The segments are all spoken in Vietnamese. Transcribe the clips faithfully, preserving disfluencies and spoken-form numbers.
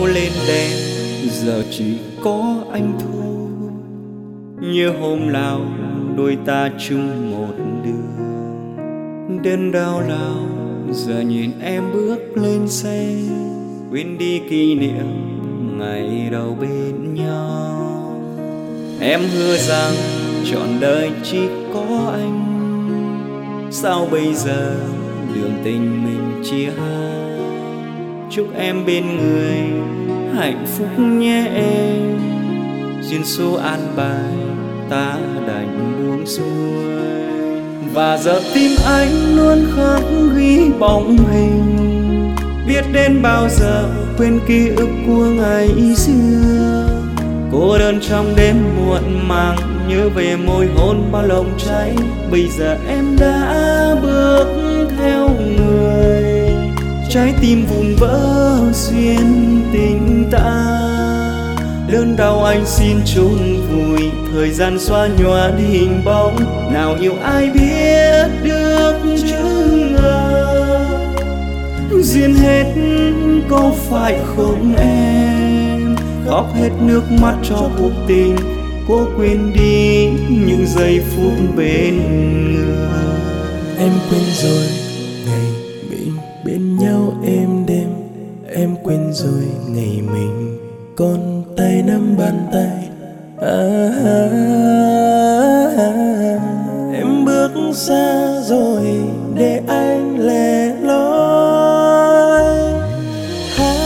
phố lên đèn, giờ chỉ có anh thôi. Như hôm nào đôi ta chung một đường, đơn đau lao giờ nhìn em bước lên xe, quên đi kỷ niệm ngày đầu bên nhau. Em hứa rằng trọn đời chỉ có anh, sao bây giờ đường tình mình chia hai. Chúc em bên người hạnh phúc nhé em, duyên số an bài ta đành buông xuôi. Và giờ tim anh luôn khắc ghi bóng hình, biết đến bao giờ quên ký ức của ngày xưa. Cô đơn trong đêm muộn màng, nhớ về môi hôn bao lòng cháy. Bây giờ em đã bước theo người, trái tim vùng vỡ duyên tình ta. Đơn đau anh xin chôn vùi, thời gian xóa nhòa đi hình bóng. Nào nhiều ai biết được chữ ngờ, duyên hết có phải không em? Khóc hết nước mắt cho cuộc tình, cố quên đi những giây phút bên người. Em quên rồi ngày mình bên nhau êm đêm, em quên rồi ngày mình còn tay nắm bàn tay. À, à, à, em bước xa rồi để anh lẻ loi. À,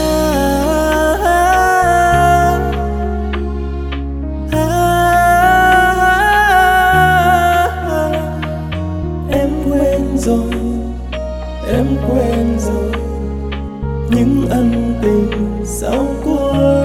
à, à, à, em quên rồi, em quên rồi những ân tình sau cuối.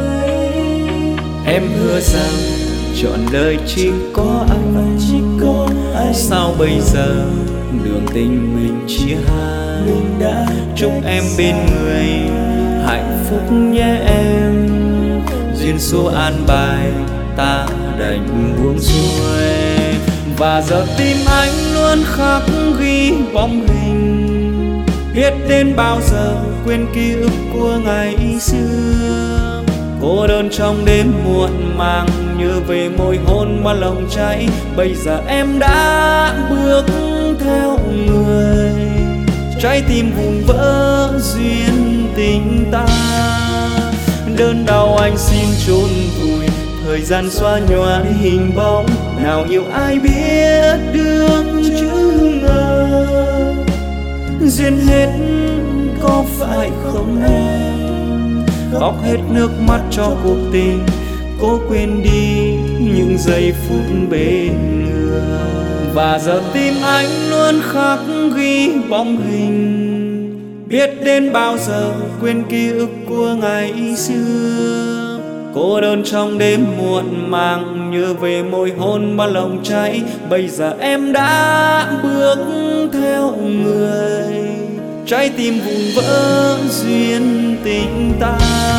Em hứa rằng trọn đời chỉ có anh, chỉ có anh. Sao bây giờ đường tình mình chia hai. Mình đã chúc em bên người hạnh phúc nhé em, duyên số an bài ta đành buông xuôi. Và giờ tim anh luôn khắc ghi bóng hình, biết đến bao giờ quên ký ức của ngày xưa. Cô đơn trong đêm muộn màng, nhớ về môi hôn mà lòng cháy. Bây giờ em đã bước theo người, trái tim vùng vỡ duyên tình ta. Đơn đau anh xin chôn vùi, thời gian xóa nhòa đi hình bóng. Nào nhiều ai biết được chữ ngờ, duyên hết có phải không em? Khóc hết nước mắt cho cuộc tình, cố quên đi những giây phút bên người. Và giờ tim anh luôn khắc ghi bóng hình, biết đến bao giờ quên ký ức của ngày xưa. Cô đơn trong đêm muộn màng, nhớ về môi hôn bao lòng cháy. Bây giờ em đã bước theo người, trái tim vùng vỡ duyên tình ta.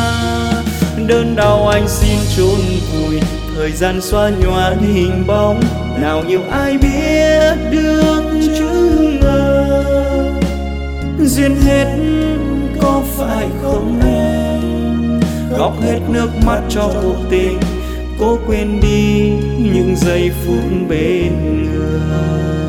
Đơn đau anh xin chôn vùi, thời gian xóa nhòa đi hình bóng. Nào nhiều ai biết được chữ ngờ, duyên hết có phải không em? Khóc hết nước mắt cho cuộc tình, cố quên đi những giây phút bên người.